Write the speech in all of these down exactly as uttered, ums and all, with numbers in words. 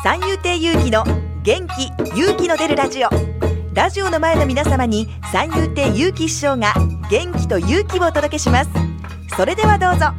三遊亭勇気の元気勇気の出るラジオ。ラジオの前の皆様に三遊亭勇気師匠が元気と勇気をお届けします。それではどうぞ。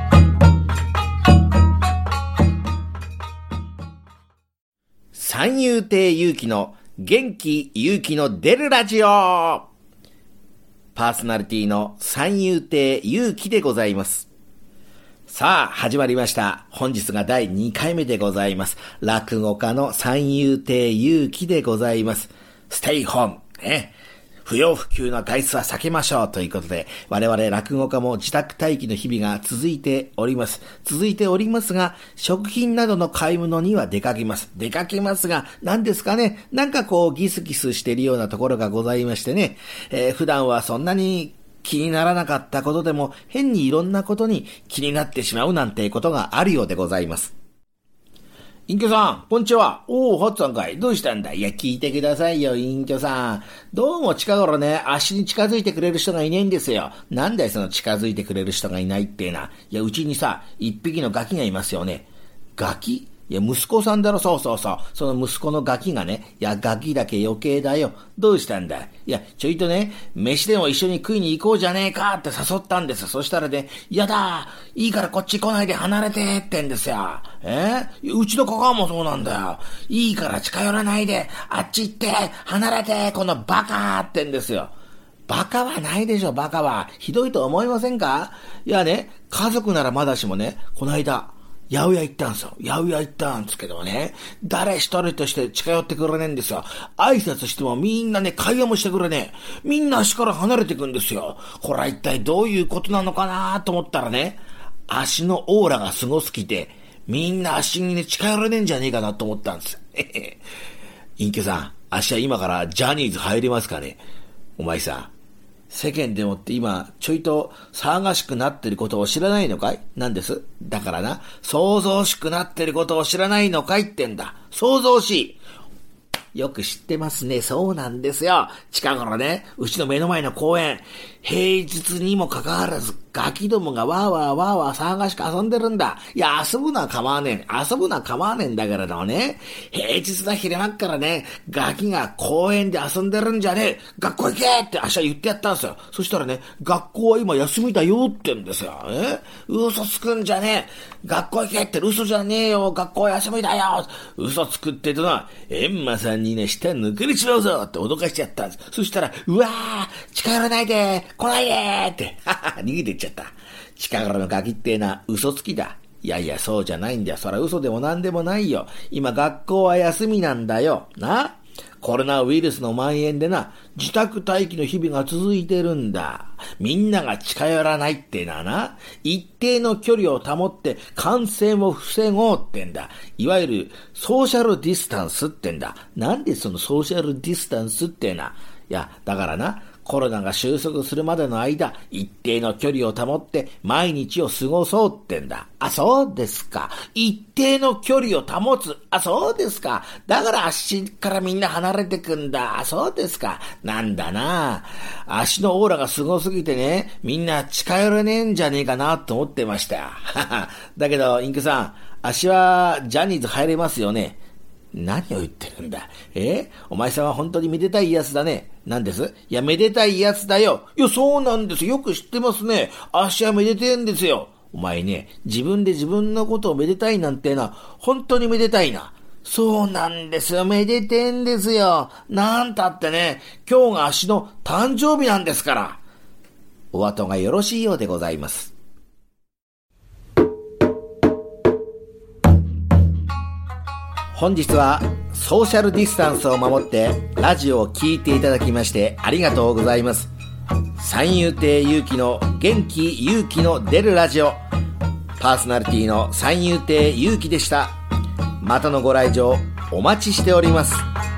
三遊亭勇気の元気勇気の出るラジオ。パーソナリティの三遊亭勇気でございます。さあ始まりました。本日がだいにかいめでございます。落語家の三遊亭勇気でございます。ステイホームね、不要不急の外出は避けましょうということで、我々落語家も自宅待機の日々が続いております。続いておりますが、食品などの買い物には出かけます。出かけますが、何ですかね、なんかこうギスギスしているようなところがございましてね、えー、普段はそんなに気にならなかったことでも変にいろんなことに気になってしまうなんてことがあるようでございます。隠居さん、こんにちは。おー、ホッツさんかい。どうしたんだ。いや、聞いてくださいよ、隠居さん。どうも近頃ね、足に近づいてくれる人がいないんですよ。なんだよ、その近づいてくれる人がいないってな。いや、うちにさ、一匹のガキがいますよね。ガキ？いや、息子さんだろ、そうそうそう。その息子のガキがね、いや、ガキだけ余計だよ。どうしたんだ。いや、ちょいとね、飯でも一緒に食いに行こうじゃねえかって誘ったんです。そしたらね、やだ、いいからこっち来ないで離れてってんですよ。えー、うちの子がもそうなんだよ。いいから近寄らないで、あっち行って、離れて、このバカってんですよ。バカはないでしょ、バカは。ひどいと思いませんか？いやね、家族ならまだしもね、この間、八百屋行ったんですよ。八百屋行ったんですけどね、誰一人として近寄ってくれねえんですよ。挨拶してもみんなね、会話もしてくれねえ。みんな足から離れてくんですよ。これは一体どういうことなのかなと思ったらね、足のオーラがすごすぎて、みんな足にね、近寄れねえんじゃねえかなと思ったんです。隠居さん、足は今からジャニーズ入りますかね。お前さ、世間でもって今ちょいと騒がしくなってることを知らないのかい？なんです。だからな、騒々しくなってることを知らないのかいってんだ。騒々しい。よく知ってますね。そうなんですよ。近頃ね、うちの目の前の公園、平日にもかかわらずガキどもがわーわーわーわー騒がしく遊んでるんだ。いや、遊ぶのは構わねえ。遊ぶのは構わねえんだけれどもね、平日だ昼間っからね、ガキが公園で遊んでるんじゃねえ。学校行けって明日言ってやったんですよ。そしたらね、学校は今休みだよって言うんですよ。え嘘つくんじゃねえ。学校行けって嘘じゃねえよ。学校休みだよ。嘘つくってとな、エンマさんにね、舌抜けりちまうぞって脅かしちゃったんです。そしたら、うわー、近寄らないで、来ないでって、はは、逃げていっちゃった。近頃のガキってえのは嘘つきだ。いやいや、そうじゃないんだよ。そりゃ嘘でもなんでもないよ。今学校は休みなんだよ。な？コロナウイルスの蔓延でな、自宅待機の日々が続いてるんだ。みんなが近寄らないってのはな、一定の距離を保って感染を防ごうってんだ。いわゆるソーシャルディスタンスってんだ。なんでそのソーシャルディスタンスってな。いや、だからな、コロナが収束するまでの間、一定の距離を保って毎日を過ごそうってんだ。あ、そうですか。一定の距離を保つ。あ、そうですか。だから足からみんな離れてくんだ。あ、そうですか。なんだな。足のオーラがすごすぎてね、みんな近寄れねえんじゃねえかなと思ってましたよ。だけど、インクさん、足はジャニーズ入れますよね。何を言ってるんだ。えお前さんは本当にめでたいやつだね。何です？いや、めでたいやつだよ。いや、そうなんです。よく知ってますね。足はめでてえんですよ。お前ね、自分で自分のことをめでたいなんてな、本当にめでたいな。そうなんですよ。めでてえんですよ。なんたってね、今日が足の誕生日なんですから。お後がよろしいようでございます。本日はソーシャルディスタンスを守ってラジオを聞いていただきましてありがとうございます。三遊亭勇気の元気勇気の出るラジオ、パーソナリティの三遊亭勇気でした。またのご来場お待ちしております。